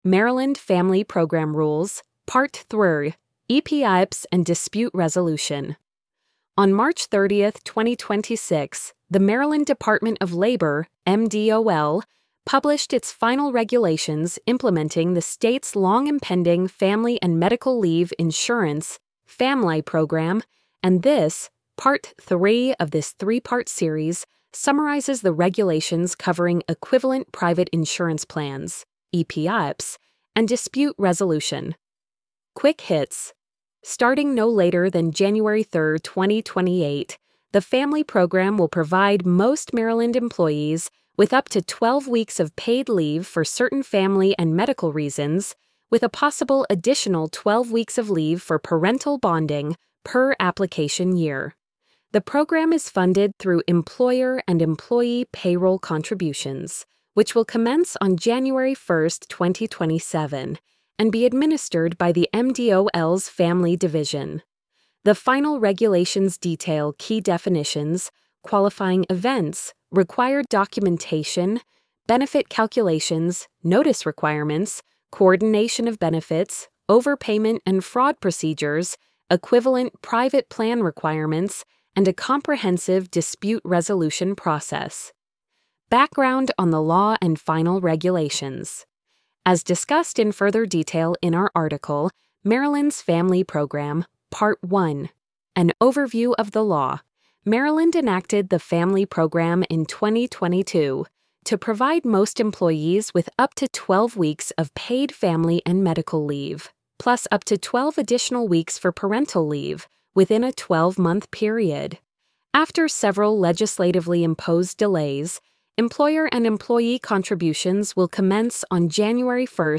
Maryland Family Program Rules, Part 3, EPIPS and Dispute Resolution. On March 30, 2026, the Maryland Department of Labor, MDOL, published its final regulations implementing the state's long-impending Family and Medical Leave Insurance, FAMLI program, and this, Part 3 of this three-part series, summarizes the regulations covering equivalent private insurance plans, EPIPS, and dispute resolution. Quick hits. Starting no later than January 3, 2028, the FAMLI program will provide most Maryland employees with up to 12 weeks of paid leave for certain family and medical reasons, with a possible additional 12 weeks of leave for parental bonding per application year. The program is funded through employer and employee payroll contributions, which will commence on January 1, 2027, and be administered by the MDOL's Family Division. The final regulations detail key definitions, qualifying events, required documentation, benefit calculations, notice requirements, coordination of benefits, overpayment and fraud procedures, equivalent private plan requirements, and a comprehensive dispute resolution process. Background on the law and final regulations. As discussed in further detail in our article, Maryland's Family Program, Part 1, an overview of the law. Maryland enacted the Family Program in 2022 to provide most employees with up to 12 weeks of paid family and medical leave, plus up to 12 additional weeks for parental leave within a 12-month period. After several legislatively imposed delays, employer and employee contributions will commence on January 1,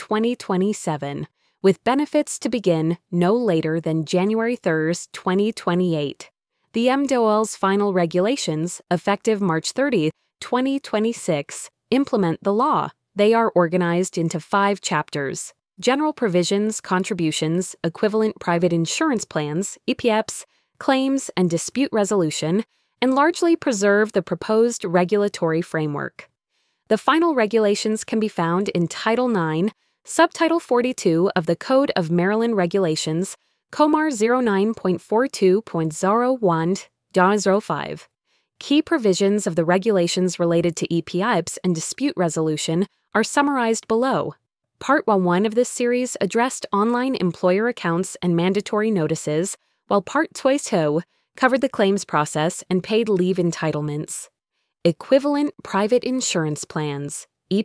2027, with benefits to begin no later than January 3, 2028. The MDOL's final regulations, effective March 30, 2026, implement the law. They are organized into 5 chapters: General Provisions, Contributions, Equivalent Private Insurance Plans, EPIPS, Claims and Dispute Resolution, and largely preserve the proposed regulatory framework. The final regulations can be found in Title IX, Subtitle 42 of the Code of Maryland Regulations, Comar 09.42.01.05. Key provisions of the regulations related to EPIPS and dispute resolution are summarized below. Part 1 of this series addressed online employer accounts and mandatory notices, while Part 2 covered the claims process and paid leave entitlements. Equivalent Private Insurance Plans,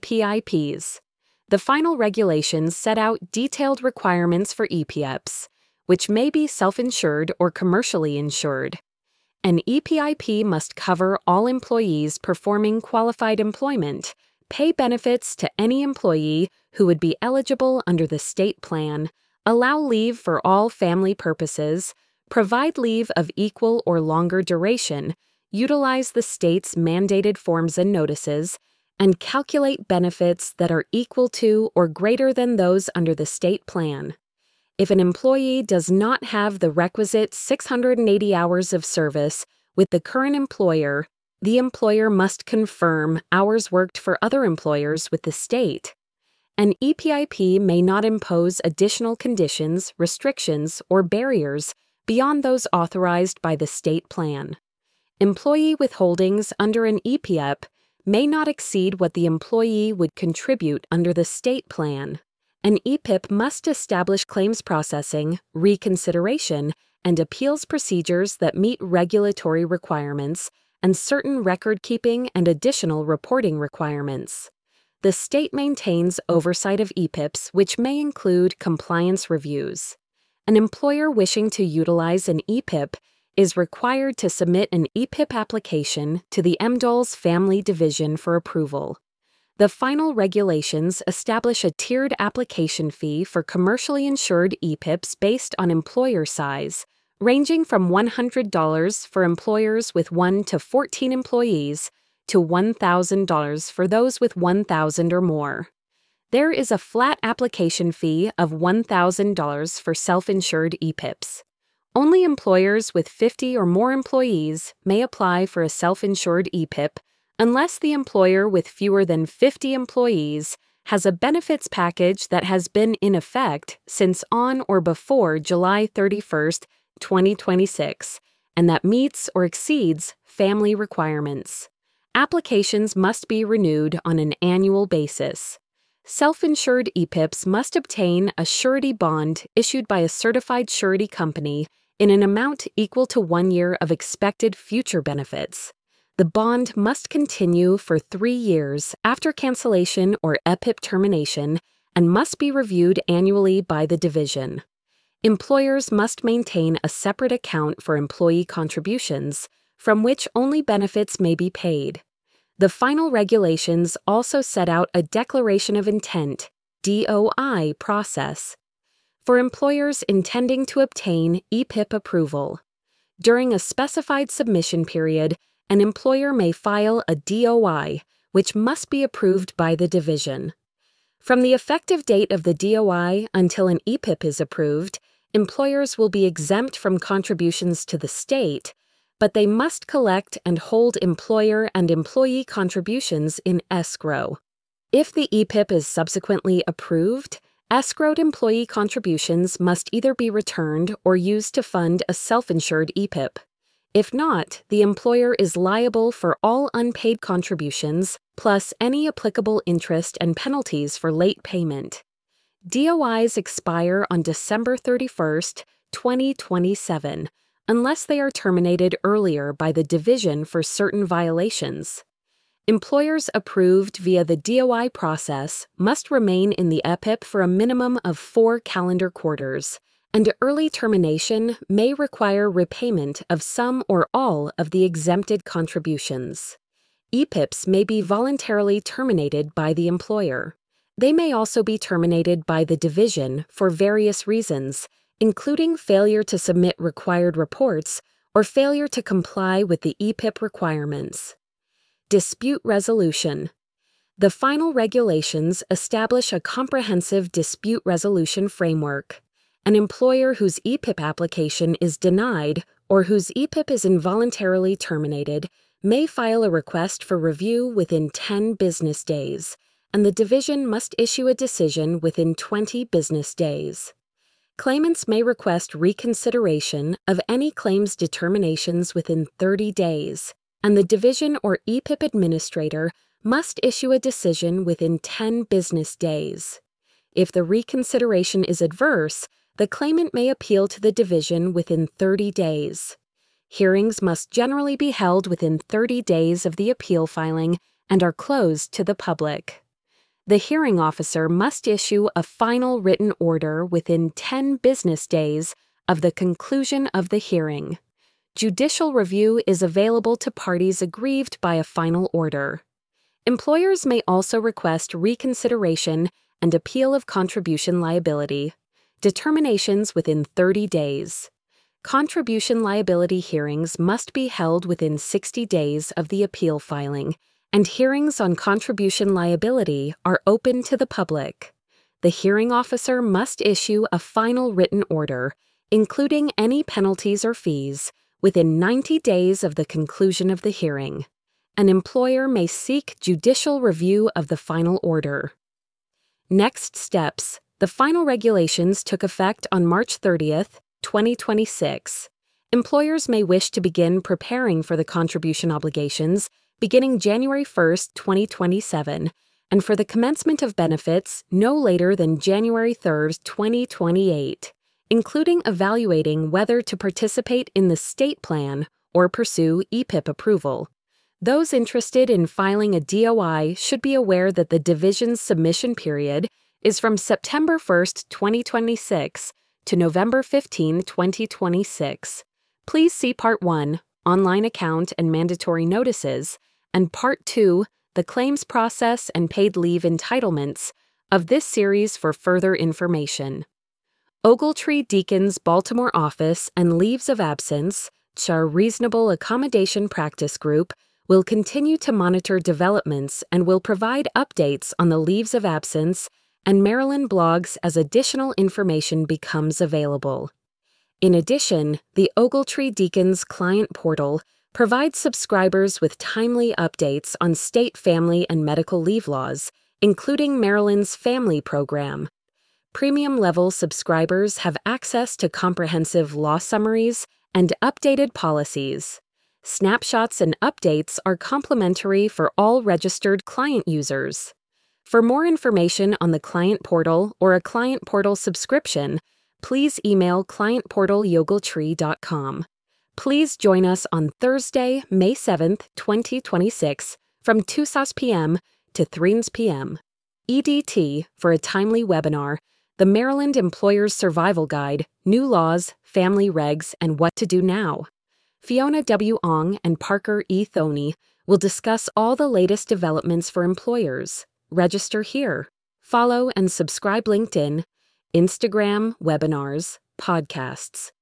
EPIPs. The final regulations set out detailed requirements for EPIPs, which may be self-insured or commercially insured. An EPIP must cover all employees performing qualified employment, pay benefits to any employee who would be eligible under the state plan, allow leave for all family purposes, provide leave of equal or longer duration, utilize the state's mandated forms and notices, and calculate benefits that are equal to or greater than those under the state plan. If an employee does not have the requisite 680 hours of service with the current employer, the employer must confirm hours worked for other employers with the state. An EPIP may not impose additional conditions, restrictions, or barriers beyond those authorized by the state plan. Employee withholdings under an EPIP may not exceed what the employee would contribute under the state plan. An EPIP must establish claims processing, reconsideration, and appeals procedures that meet regulatory requirements and certain record-keeping and additional reporting requirements. The state maintains oversight of EPIPs, which may include compliance reviews. An employer wishing to utilize an EPIP is required to submit an EPIP application to the MDOL's Family Division for approval. The final regulations establish a tiered application fee for commercially insured EPIPs based on employer size, ranging from $100 for employers with 1 to 14 employees to $1,000 for those with 1,000 or more. There is a flat application fee of $1,000 for self-insured EPIPs. Only employers with 50 or more employees may apply for a self-insured EPIP unless the employer with fewer than 50 employees has a benefits package that has been in effect since on or before July 31st, 2026, and that meets or exceeds family requirements. Applications must be renewed on an annual basis. Self-insured EPIPs must obtain a surety bond issued by a certified surety company in an amount equal to 1 year of expected future benefits. The bond must continue for 3 years after cancellation or EPIP termination and must be reviewed annually by the division. Employers must maintain a separate account for employee contributions, from which only benefits may be paid. The final regulations also set out a Declaration of Intent, DOI, process for employers intending to obtain EPIP approval. During a specified submission period, an employer may file a DOI, which must be approved by the division. From the effective date of the DOI until an EPIP is approved, employers will be exempt from contributions to the state, but they must collect and hold employer and employee contributions in escrow. If the EPIP is subsequently approved, escrowed employee contributions must either be returned or used to fund a self-insured EPIP. If not, the employer is liable for all unpaid contributions, plus any applicable interest and penalties for late payment. DOIs expire on December 31st, 2027, unless they are terminated earlier by the division for certain violations. Employers approved via the DOI process must remain in the EPIP for a minimum of 4 calendar quarters, and early termination may require repayment of some or all of the exempted contributions. EPIPs may be voluntarily terminated by the employer. They may also be terminated by the division for various reasons, including failure to submit required reports or failure to comply with the EPIP requirements. Dispute resolution. The final regulations establish a comprehensive dispute resolution framework. An employer whose EPIP application is denied or whose EPIP is involuntarily terminated may file a request for review within 10 business days, and the division must issue a decision within 20 business days. Claimants may request reconsideration of any claims determinations within 30 days, and the division or EPIP administrator must issue a decision within 10 business days. If the reconsideration is adverse, the claimant may appeal to the division within 30 days. Hearings must generally be held within 30 days of the appeal filing and are closed to the public. The hearing officer must issue a final written order within 10 business days of the conclusion of the hearing. Judicial review is available to parties aggrieved by a final order. Employers may also request reconsideration and appeal of contribution liability. Determinations within 30 days. Contribution liability hearings must be held within 60 days of the appeal filing, and hearings on contribution liability are open to the public. The hearing officer must issue a final written order, including any penalties or fees, within 90 days of the conclusion of the hearing. An employer may seek judicial review of the final order. Next steps. The final regulations took effect on March 30th, 2026. Employers may wish to begin preparing for the contribution obligations beginning January 1st, 2027, and for the commencement of benefits no later than January 3rd, 2028, including evaluating whether to participate in the state plan or pursue EPIP approval. Those interested in filing a DOI should be aware that the division's submission period is from September 1st, 2026 to November 15, 2026. Please see Part 1, Online Account and Mandatory Notices, and Part 2, The Claims Process and Paid Leave Entitlements, of this series for further information. Ogletree Deacon's Baltimore office and Leaves of Absence, CHAR Reasonable Accommodation Practice Group, will continue to monitor developments and will provide updates on the leaves of absence and Maryland blogs as additional information becomes available. In addition, the Ogletree Deacons Client Portal provides subscribers with timely updates on state family and medical leave laws, including Maryland's Family Program. Premium-level subscribers have access to comprehensive law summaries and updated policies. Snapshots and updates are complimentary for all registered client users. For more information on the Client Portal or a Client Portal subscription, please email clientportalyogletree.com. Please join us on Thursday, May 7th, 2026, from 2 p.m. to 3 p.m. EDT for a timely webinar, the Maryland Employers Survival Guide, New Laws, Family Regs, and What to Do Now. Fiona W. Ong and Parker E. Thoney will discuss all the latest developments for employers. Register here. Follow and subscribe LinkedIn, Instagram, webinars, podcasts.